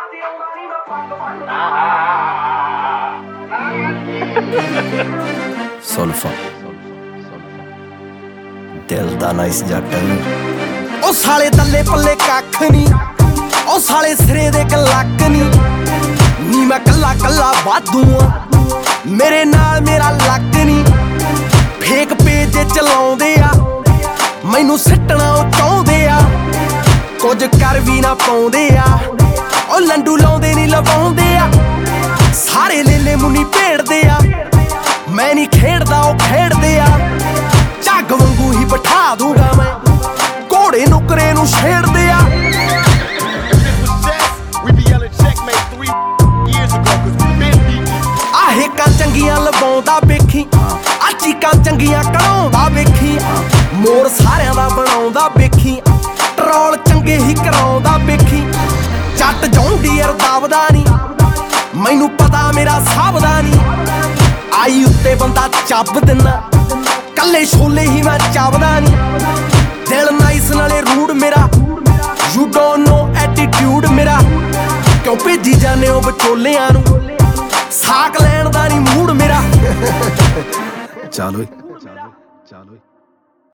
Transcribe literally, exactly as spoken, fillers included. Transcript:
ਸੁਲਫਾ ਦਿਲ ਦਾ ਨਾਈਸ ਜੱਟ ਉਹ ਸਾਲੇ ਤੱਲੇ ਪੱਲੇ ਕੱਖ ਨੀ ਉਹ ਸਾਲੇ ਸਿਰੇ ਦੇ ਕਲੱਕ ਨੀ ਨੀ ਮੈਂ ਕੱਲਾ ਕੱਲਾ ਵਾਧੂ ਆ ਮੇਰੇ ਨਾਲ ਮੇਰਾ ਲੱਕ ਨੀ ਫੇਕ ਪੇਜ ਚਲਾਉਂਦੇ ਆ ਮੈਨੂੰ ਸਿੱਟਣਾ ਉਹ ਚਾਹੁੰਦੇ ਆ ਕੁਝ ਕਰ ਵੀ ਨਾ ਪਾਉਂਦੇ ਆ ਉਹ ਲੰਡੂ ਲਾਉਂਦੇ ਨੀ ਲਵਾਉਂਦੇ ਆ ਸਾਰੇ ਲੇਲੇ ਮੁੰਨੀ ਭੇੜਦੇ ਆ ਮੈਂ ਨਹੀਂ ਖੇਡਦਾ ਉਹ ਖੇਡਦੇ ਆ ਝੱਗ ਵਾਂਗੂ ਹੀ ਬਿਠਾ ਦੂੰਗਾ ਮੈਂ ਘੋੜੇ ਨੁਕਰੇ ਨੂੰ ਛੇੜਦੇ ਆ ਆਹੇ ਕਾਂ ਚੰਗੀਆਂ ਲਵਾਉਂਦਾ ਵੇਖੀ ਆ ਚੀਕਾਂ ਚੰਗੀਆਂ ਕਢਾਉਂਦਾ ਵੇਖੀ ਮੋਰ ਸਾਰਿਆਂ ਦਾ ਬਣਾਉਂਦਾ ਵੇਖੀ ਟਰੋਲ ਚੰਗੇ ਹੀ ਕਰਾਉਂਦਾ ਵੇਖੀ ਜੱਟ ਜੌਂਡੀਅਰ ਦਾਵਦਾ ਨੀ ਮੈਨੂੰ ਪਤਾ ਮੇਰਾ ਸਾਬਦਾ ਨੀ ਆਈ ਉੱਤੇ ਬੰਦਾ ਚੱਬ ਦਿੰਦਾ ਕੱਲੇ ਛੋਲੇ ਹੀ ਮੈਂ ਚੱਬਦਾ ਨੀ ਦਿਲ ਨਾਈਸ ਨਾਲੇ ਰੂਡ ਮੇਰਾ ਯੂ ਡੋਨਟ ਨੋ ਐਟੀਟਿਊਡ ਮੇਰਾ ਕਿਉਂ ਭੇਜੀ ਜਾਂਦੇ ਹੋ ਵਿਚੋਲਿਆਂ ਨੂੰ ਸਾਕ ਲੈਣ ਦਾ ਨੀ ਮੂਡ ਮੇਰਾ ਚੱਲ ਓਏ